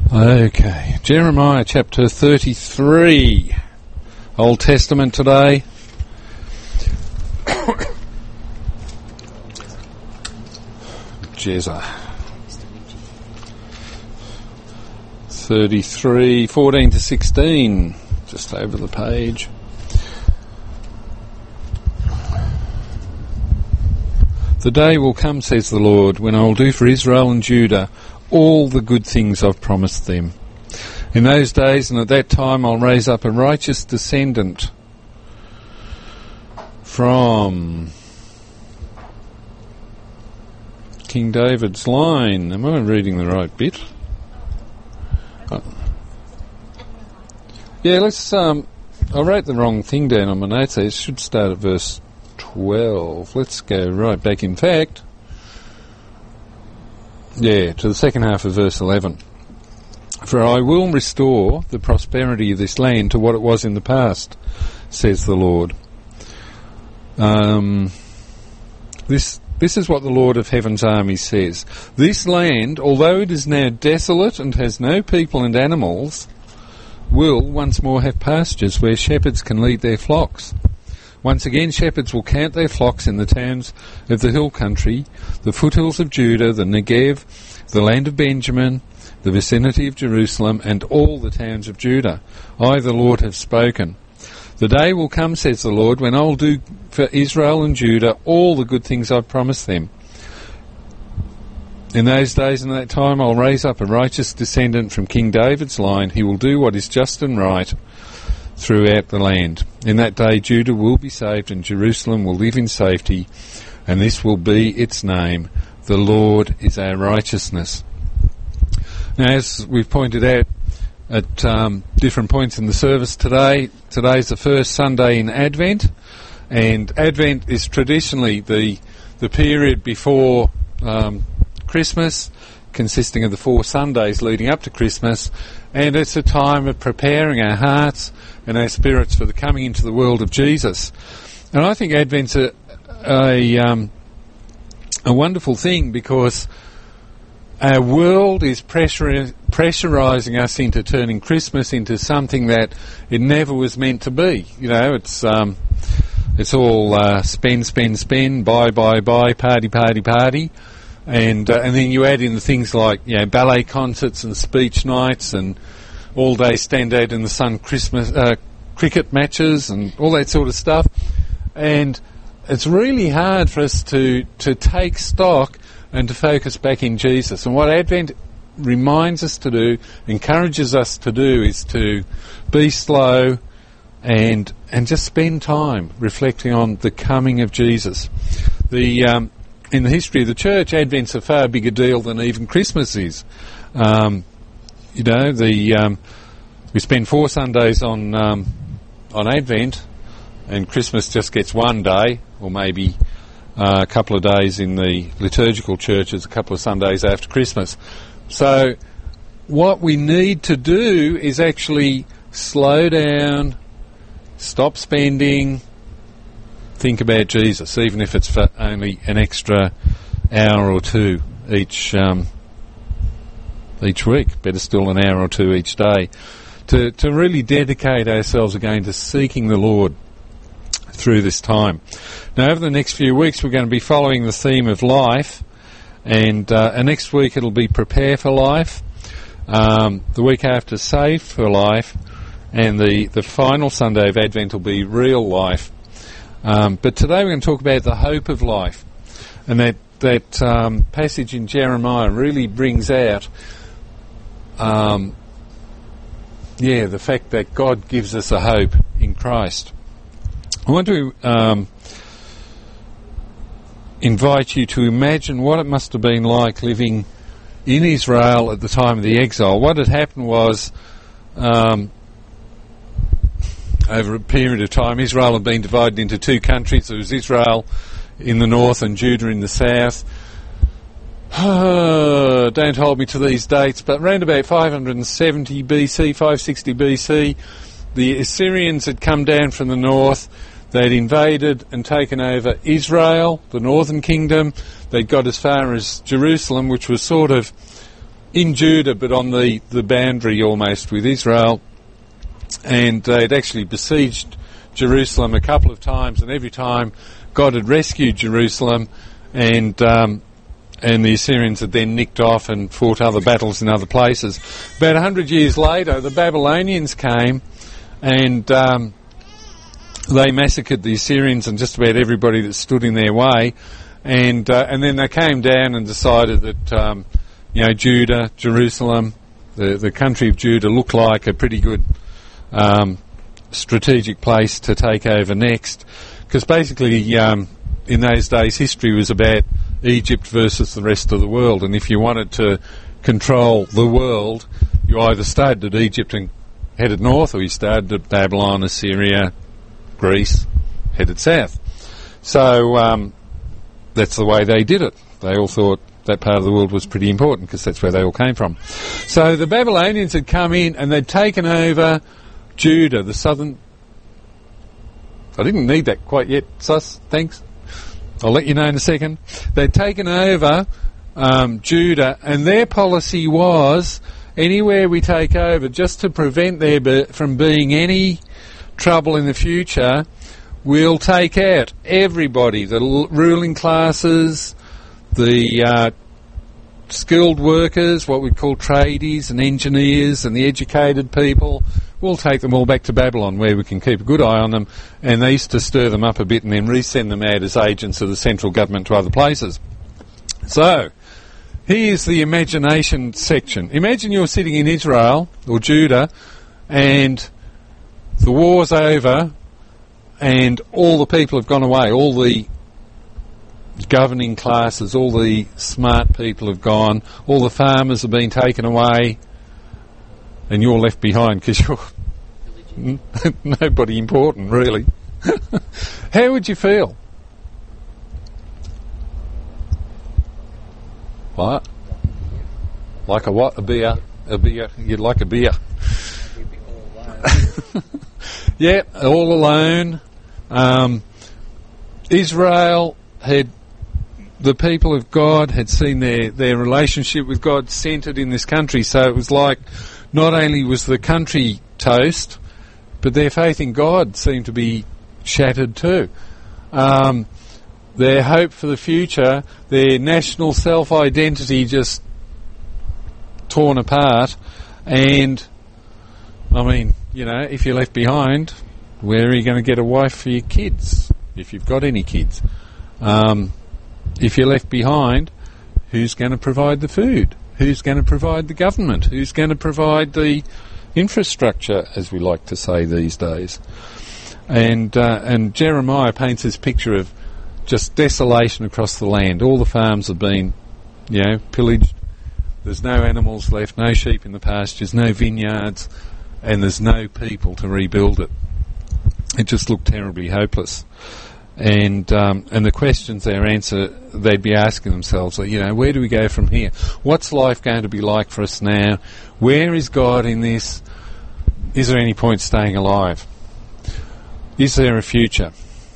Okay, Jeremiah chapter 33, Old Testament today. Jezza. 33, 14 to 16, just over the page. The day will come, says the Lord, when I will do for Israel and Judah all the good things I've promised them. In those days and at that time I'll raise up a righteous descendant from King David's line. Am I reading the right bit? Yeah, let's... I wrote the wrong thing down on my notes. It should start at verse 12. Let's go right back. In fact... to the second half of verse 11. For I will restore the prosperity of this land to what it was in the past, says the Lord. This is what the Lord of Heaven's armies says. This land, although it is now desolate and has no people and animals, will once more have pastures where shepherds can lead their flocks. Once again, shepherds will count their flocks in the towns of the hill country, the foothills of Judah, the Negev, the land of Benjamin, the vicinity of Jerusalem, and all the towns of Judah. I, the Lord, have spoken. The day will come, says the Lord, when I will do for Israel and Judah all the good things I've promised them. In those days and at that time I'll raise up a righteous descendant from King David's line. He will do what is just and right throughout the land. In that day Judah will be saved and Jerusalem will live in safety, and this will be its name. The Lord is our righteousness. Now, as we've pointed out at different points in the service today, today's the first Sunday in Advent, and Advent is traditionally the period before Christmas, consisting of the 4 Sundays leading up to Christmas, and it's a time of preparing our hearts and our spirits for the coming into the world of Jesus. And I think Advent's a wonderful thing, because our world is pressurising us into turning Christmas into something that it never was meant to be. You know, it's all spend, buy, party. And then you add in the things like, you know, ballet concerts and speech nights and all-day stand-out-in-the-sun Christmas cricket matches and all that sort of stuff. And it's really hard for us to take stock and to focus back in Jesus. And what Advent reminds us to do, encourages us to do, is to be slow and just spend time reflecting on the coming of Jesus. In the history of the church, Advent's a far bigger deal than even Christmas is. We spend 4 Sundays on Advent, and Christmas just gets one day, or maybe a couple of days in the liturgical churches, a couple of Sundays after Christmas. So what we need to do is actually slow down, stop spending, think about Jesus, even if it's for only an extra hour or two each week. Better still, an hour or two each day, to really dedicate ourselves again to seeking the Lord through this time. Now, over the next few weeks, we're going to be following the theme of life, and next week it'll be Prepare for Life. The week after, Save for Life, and the final Sunday of Advent will be Real Life. But today we're going to talk about the hope of life, and that passage in Jeremiah really brings out the fact that God gives us a hope in Christ. I want to invite you to imagine what it must have been like living in Israel at the time of the exile. What had happened was, over a period of time, Israel had been divided into 2 countries. There was Israel in the north and Judah in the south. Don't hold me to these dates, but around about 570 BC, 560 BC, the Assyrians had come down from the north. They'd invaded and taken over Israel, the northern kingdom. They'd got as far as Jerusalem, which was sort of in Judah, but on the boundary almost with Israel, and they'd actually besieged Jerusalem a couple of times, and every time God had rescued Jerusalem, and the Assyrians had then nicked off and fought other battles in other places. About 100 years later, the Babylonians came, and they massacred the Assyrians and just about everybody that stood in their way, and then they came down and decided that Judah, Jerusalem, the country of Judah looked like a pretty good strategic place to take over next, because basically in those days history was about Egypt versus the rest of the world, and if you wanted to control the world, you either started at Egypt and headed north, or you started at Babylon, Assyria, Greece, headed south. So that's the way they did it. They all thought that part of the world was pretty important because that's where they all came from. So the Babylonians had come in and they'd taken over Judah, the southern... I didn't need that quite yet, Sus, thanks. I'll let you know in a second. They'd taken over Judah, and their policy was, anywhere we take over, just to prevent there from being any trouble in the future, we'll take out everybody, the ruling classes, the skilled workers, what we call tradies and engineers, and the educated people. We'll take them all back to Babylon, where we can keep a good eye on them, and they used to stir them up a bit and then resend them out as agents of the central government to other places. So, here's the imagination section. Imagine you're sitting in Israel, or Judah, and the war's over, and all the people have gone away, all the governing classes, all the smart people have gone, all the farmers have been taken away, and you're left behind because you're nobody important, really. How would you feel? What? Like a what? A beer? A beer? You'd like a beer? Yeah, all alone. Israel had... The people of God had seen their relationship with God centred in this country, so it was like not only was the country toast, but their faith in God seemed to be shattered too. Their hope for the future, their national self-identity just torn apart, and I mean, if you're left behind, where are you going to get a wife for your kids, if you've got any kids? If you're left behind, who's going to provide the food? Who's going to provide the government? Who's going to provide the infrastructure, as we like to say these days? And Jeremiah paints this picture of just desolation across the land. All the farms have been, pillaged. There's no animals left, no sheep in the pastures, no vineyards, and there's no people to rebuild it. It just looked terribly hopeless. And the questions they'd be asking themselves, where do we go from here? What's life going to be like for us now? Where is God in this? Is there any point staying alive? Is there a future?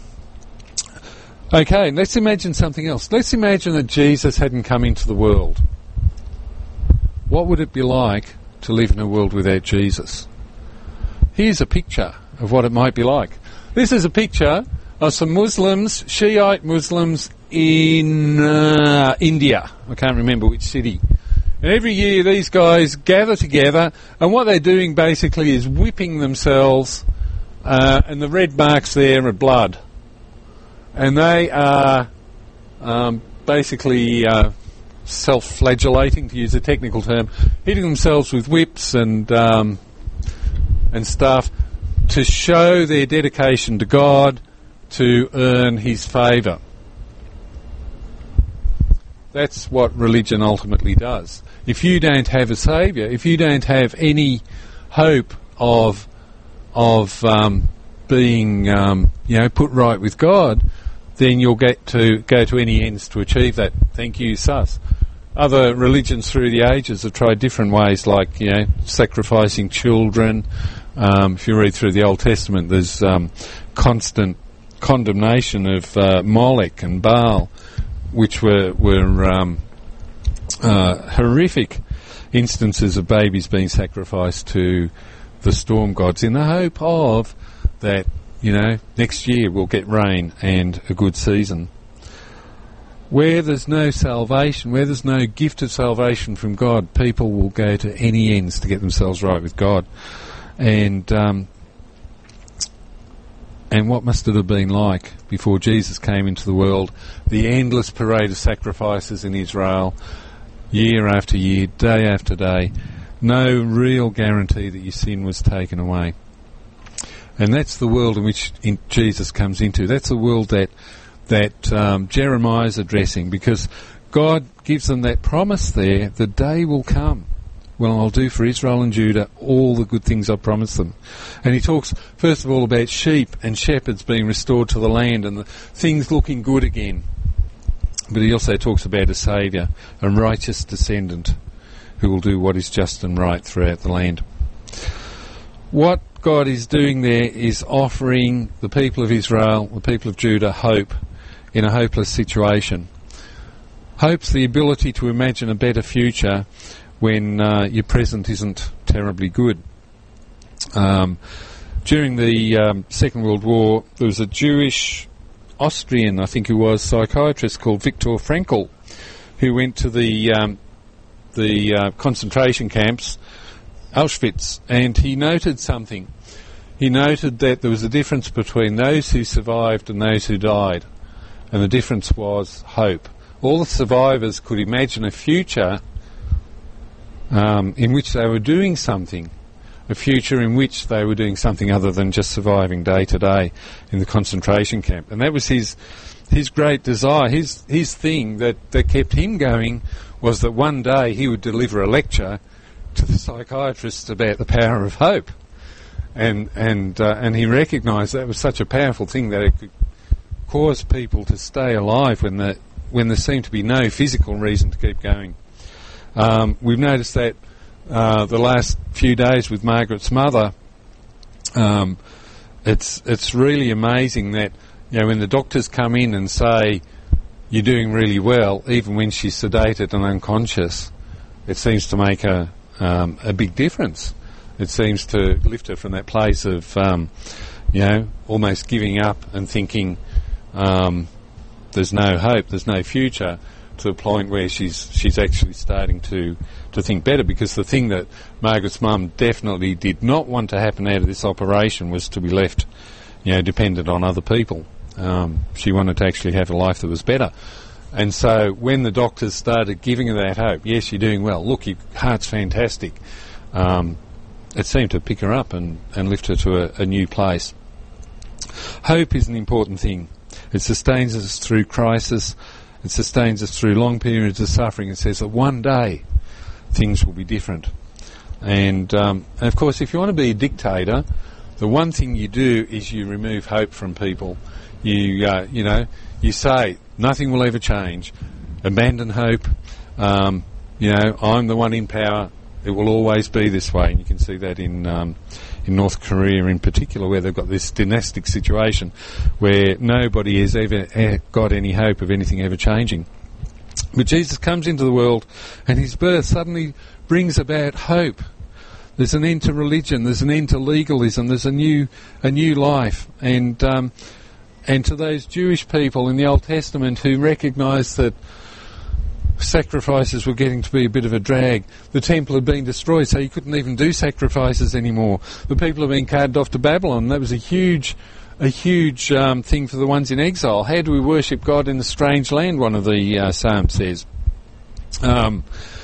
Okay, let's imagine something else. Let's imagine that Jesus hadn't come into the world. What would it be like to live in a world without Jesus? Here's a picture of what it might be like. This is a picture of some Muslims, Shiite Muslims in India. I can't remember which city. And every year these guys gather together, and what they're doing basically is whipping themselves, and the red marks there are blood. And they are basically self-flagellating, to use a technical term, hitting themselves with whips and stuff to show their dedication to God, to earn his favour. That's what religion ultimately does. If you don't have a saviour, if you don't have any hope of being put right with God, then you'll get to go to any ends to achieve that. Thank you, Sus. Other religions through the ages have tried different ways, like sacrificing children. If you read through the Old Testament, there's constant condemnation of Molech and Baal, which were horrific. instances of babies being sacrificed to the storm gods in the hope of that, next year we'll get rain and a good season. Where there's no salvation, where there's no gift of salvation from God, people will go to any ends to get themselves right with God. And what must it have been like before Jesus came into the world? The endless parade of sacrifices in Israel, year after year, day after day. No real guarantee that your sin was taken away. And that's the world in which Jesus comes into. That's the world that Jeremiah's addressing, because God gives them that promise there: the day will come when I'll do for Israel and Judah all the good things I promised them. And he talks first of all about sheep and shepherds being restored to the land and the things looking good again. But he also talks about a saviour, a righteous descendant who will do what is just and right throughout the land. What God is doing there is offering the people of Israel, the people of Judah, hope in a hopeless situation. Hope's the ability to imagine a better future when your present isn't terribly good. During the Second World War, there was a Jewish Austrian, I think he was, psychiatrist called Viktor Frankl, who went to the concentration camps, Auschwitz, and he noted something. He noted that there was a difference between those who survived and those who died, and the difference was hope. All the survivors could imagine a future in which they were doing something, a future in which they were doing something other than just surviving day to day in the concentration camp. And that was his great desire, his thing that kept him going, was that one day he would deliver a lecture to the psychiatrists about the power of hope. And he recognised that was such a powerful thing that it could cause people to stay alive when there seemed to be no physical reason to keep going. We've noticed that the last few days with Margaret's mother, it's really amazing that when the doctors come in and say you're doing really well, even when she's sedated and unconscious, it seems to make a big difference. It seems to lift her from that place of almost giving up and thinking there's no hope, there's no future, to a point where she's actually starting to think better, because the thing that Margaret's mum definitely did not want to happen out of this operation was to be left, dependent on other people. She wanted to actually have a life that was better. And so when the doctors started giving her that hope, yes, you're doing well, look, your heart's fantastic, it seemed to pick her up and lift her to a new place. Hope is an important thing. It sustains us through crisis. It sustains us through long periods of suffering. It says that one day things will be different. And of course, if you want to be a dictator, the one thing you do is you remove hope from people. You say nothing will ever change. Abandon hope. I'm the one in power. It will always be this way. And you can see that in North Korea in particular, where they've got this dynastic situation where nobody has ever got any hope of anything ever changing. But Jesus comes into the world, and his birth suddenly brings about hope. There's an end to religion, there's an end to legalism, there's a new life. And to those Jewish people in the Old Testament who recognised that sacrifices were getting to be a bit of a drag. The temple had been destroyed, so you couldn't even do sacrifices anymore. The people had been carted off to Babylon. That was a huge thing for the ones in exile. How do we worship God in a strange land, one of the Psalms says. How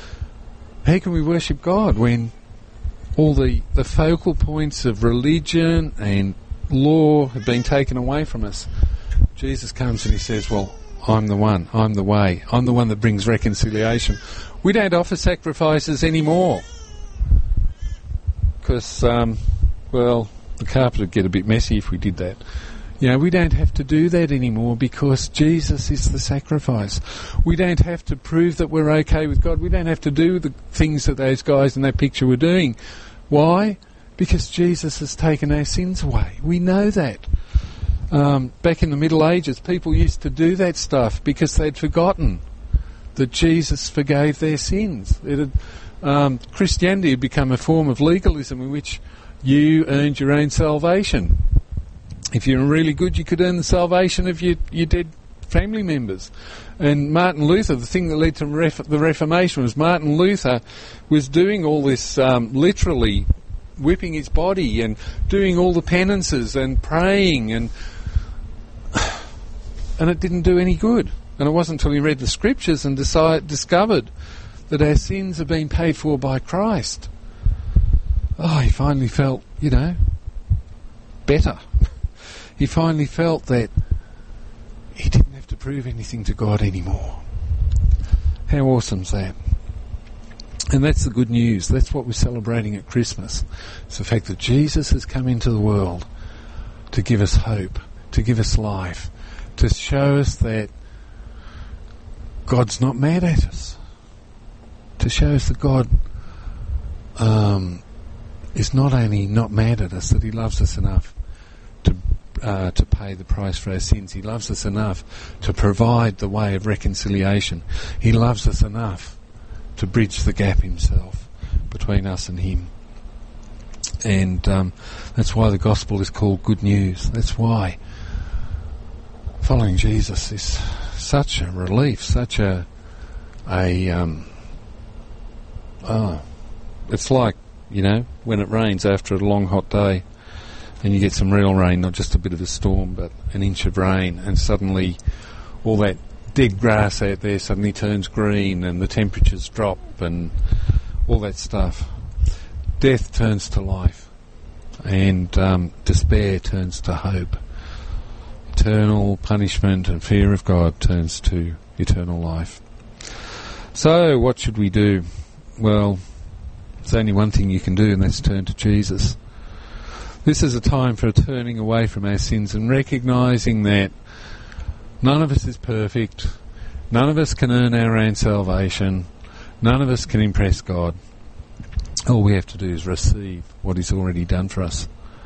can we worship God when all the focal points of religion and law have been taken away from us? Jesus comes and he says, well, I'm the one, I'm the way, I'm the one that brings reconciliation. We don't offer sacrifices anymore because, the carpet would get a bit messy if we did that. We don't have to do that anymore because Jesus is the sacrifice. We don't have to prove that we're okay with God. We don't have to do the things that those guys in that picture were doing. Why? Because Jesus has taken our sins away. We know that. Back in the Middle Ages, people used to do that stuff because they'd forgotten that Jesus forgave their sins. Christianity had become a form of legalism in which you earned your own salvation. If you were really good, you could earn the salvation of your dead family members. And Martin Luther, the thing that led to the Reformation was Martin Luther was doing all this, literally whipping his body and doing all the penances and praying, and it didn't do any good. And it wasn't until he read the scriptures and discovered that our sins have been paid for by Christ. Oh, he finally felt, better. He finally felt that he didn't have to prove anything to God anymore. How awesome's that? And that's the good news. That's what we're celebrating at Christmas. It's the fact that Jesus has come into the world to give us hope, to give us life, to show us that God's not mad at us, to show us that God is not only not mad at us, that he loves us enough to pay the price for our sins. He loves us enough to provide the way of reconciliation. He loves us enough to bridge the gap himself between us and him. And that's why the gospel is called good news. That's why following Jesus is such a relief, such it's like, when it rains after a long hot day and you get some real rain, not just a bit of a storm, but an inch of rain, and suddenly all that dead grass out there suddenly turns green and the temperatures drop and all that stuff. Death turns to life, and despair turns to hope. Eternal punishment and fear of God turns to eternal life. So what should we do? Well, there's only one thing you can do, and that's turn to Jesus. This is a time for turning away from our sins and recognising that none of us is perfect, none of us can earn our own salvation, none of us can impress God. All we have to do is receive what he's already done for us.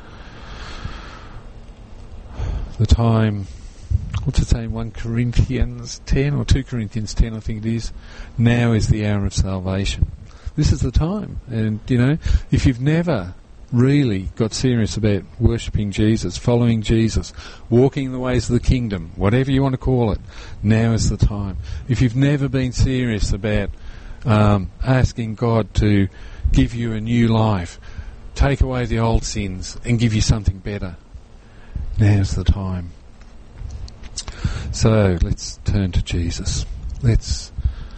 The time, what's it say in 1 Corinthians 10 or 2 Corinthians 10, I think it is, now is the hour of salvation. This is the time. And, if you've never really got serious about worshipping Jesus, following Jesus, walking in the ways of the kingdom, whatever you want to call it, now is the time. If you've never been serious about asking God to give you a new life, take away the old sins and give you something better, now's the time. So let's turn to Jesus. Let's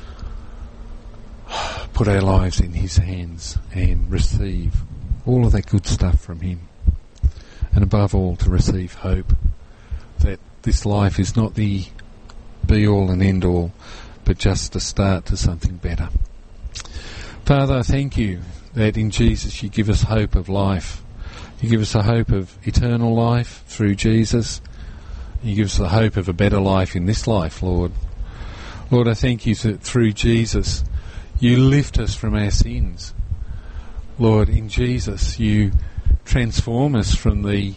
put our lives in his hands and receive all of that good stuff from him. And above all, to receive hope that this life is not the be-all and end-all, but just a start to something better. Father, I thank you that in Jesus you give us hope of life. You give us a hope of eternal life through Jesus. You give us the hope of a better life in this life, Lord. Lord, I thank you that through Jesus you lift us from our sins. Lord, in Jesus you transform us from the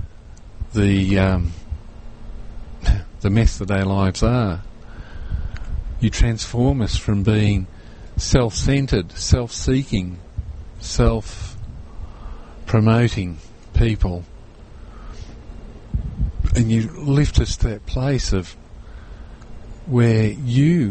mess that our lives are. You transform us from being self-centred, self-seeking, self-promoting people, and you lift us to that place of where you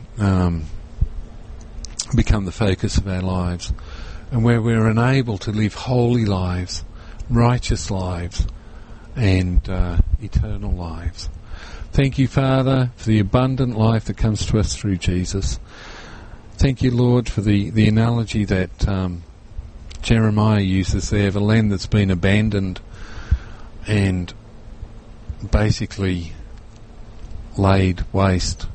become the focus of our lives, and where we're enabled to live holy lives, righteous lives, and eternal lives. Thank you, Father, for the abundant life that comes to us through Jesus. Thank you, Lord, for the analogy that Jeremiah uses there of a land that's been abandoned and basically laid waste,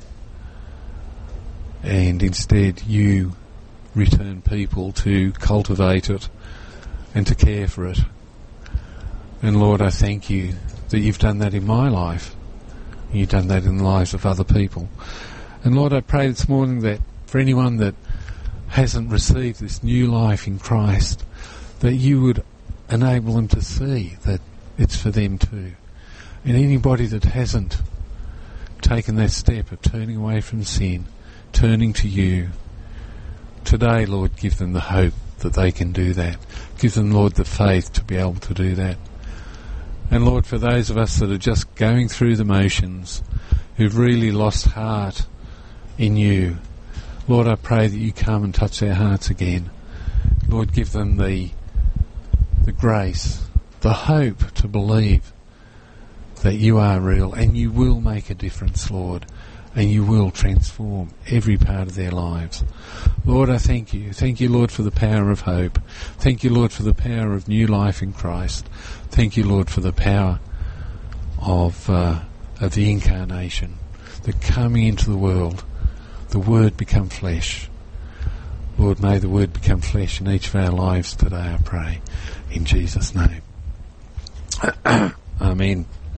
and instead you return people to cultivate it and to care for it. And Lord, I thank you that you've done that in my life. You've done that in the lives of other people. And Lord, I pray this morning that for anyone that hasn't received this new life in Christ, that you would enable them to see that it's for them too. And anybody that hasn't taken that step of turning away from sin, turning to you, today, Lord, give them the hope that they can do that. Give them, Lord, the faith to be able to do that. And Lord, for those of us that are just going through the motions, who've really lost heart in you, Lord, I pray that you come and touch their hearts again. Lord, give them the grace, the hope to believe that you are real and you will make a difference, Lord, and you will transform every part of their lives. Lord, I thank you. Thank you, Lord, for the power of hope. Thank you, Lord, for the power of new life in Christ. Thank you, Lord, for the power of the incarnation, the coming into the world, the Word become flesh. Lord, may the Word become flesh in each of our lives today, I pray, in Jesus' name. Amen.